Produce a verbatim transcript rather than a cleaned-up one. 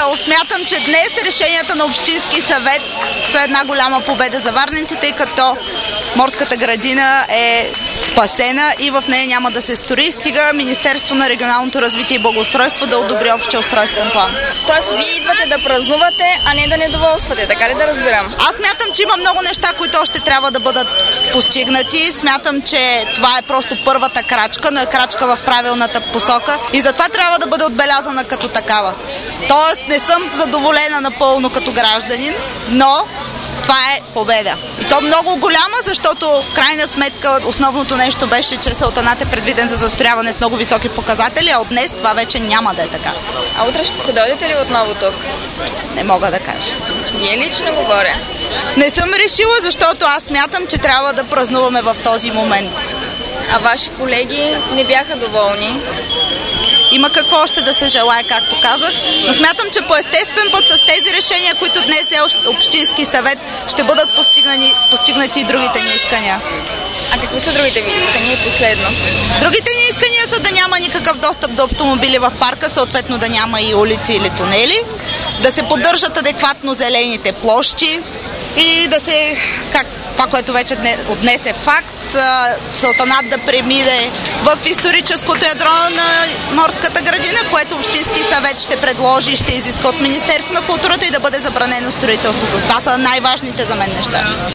цяло смятам, че днес решенията на Общински съвет са една голяма победа за варненци, тъй като морската градина е спасена и в нея няма да се строи, стига Министерство на регионалното развитие и благоустройство да одобри общия устройствен план. Тоест вие идвате да празнувате, а не да недоволствате, така ли да разбирам? Аз смятам, че има много неща, които още трябва да бъдат постигнати. Смятам, че това е просто първата крачка, но е крачка в правилната посока и затова трябва да бъде отбелязана като такава. Тоест не съм задоволена напълно като гражданин, но това е победа. И то много голяма, защото в крайна сметка основното нещо беше, че Салтанат е предвиден за застрояване с много високи показатели, а от днес това вече няма да е така. А утре ще дойдете ли отново тук? Не мога да кажа. Вие лично говоря. Не съм решила, защото аз смятам, че трябва да празнуваме в този момент. А ваши колеги не бяха доволни? Има какво още да се желае, както казах, но смятам, че по естествен път с тези решения, които днес е Общински съвет, ще бъдат постигнати, постигнати и другите ни искания. А какви са другите ви искания и последно? Другите ни искания са да няма никакъв достъп до автомобили в парка, съответно да няма и улици или тунели, да се поддържат адекватно зелените площи и да се, как това, което вече от днес е факт, Салтанат да премине в историческото ядро на морската градина, което Общински съвет ще предложи и ще изиска от Министерство на културата и да бъде забранено строителството. Това са най-важните за мен неща.